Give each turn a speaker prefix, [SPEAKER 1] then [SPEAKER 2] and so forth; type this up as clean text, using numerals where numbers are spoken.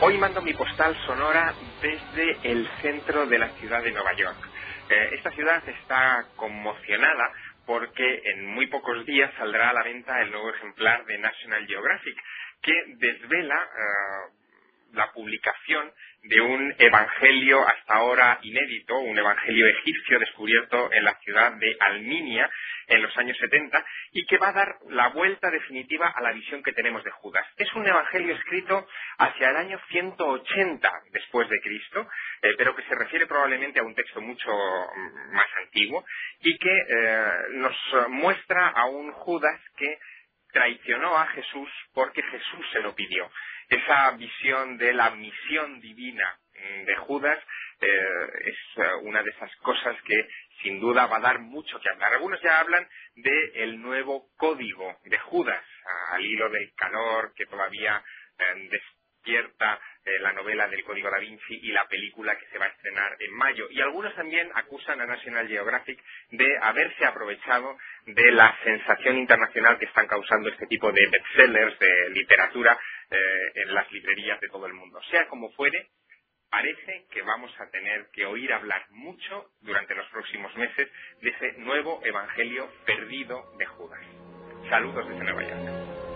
[SPEAKER 1] Hoy mando mi postal sonora desde el centro de la ciudad de Nueva York. Esta ciudad está conmocionada porque en muy pocos días saldrá a la venta el nuevo ejemplar de National Geographic, que desvela la publicación de un evangelio hasta ahora inédito, un evangelio egipcio descubierto en la ciudad de Alminia en los años 70 y que va a dar la vuelta definitiva a la visión que tenemos de Judas. Es un evangelio escrito hacia el año 180 después de Cristo, pero que se refiere probablemente a un texto mucho más antiguo y que nos muestra a un Judas que traicionó a Jesús porque Jesús se lo pidió. Esa visión de la misión divina de Judas es una de esas cosas que sin duda va a dar mucho que hablar. Algunos ya hablan del nuevo código de Judas, al hilo del calor que todavía despierta la novela del Código Da Vinci y la película que se va a estrenar en mayo. Y algunos también acusan a National Geographic de haberse aprovechado de la sensación internacional que están causando este tipo de bestsellers de literatura en las librerías de todo el mundo. Sea como fuere, parece que vamos a tener que oír hablar mucho durante los próximos meses de ese nuevo evangelio perdido de Judas. Saludos desde Nueva York.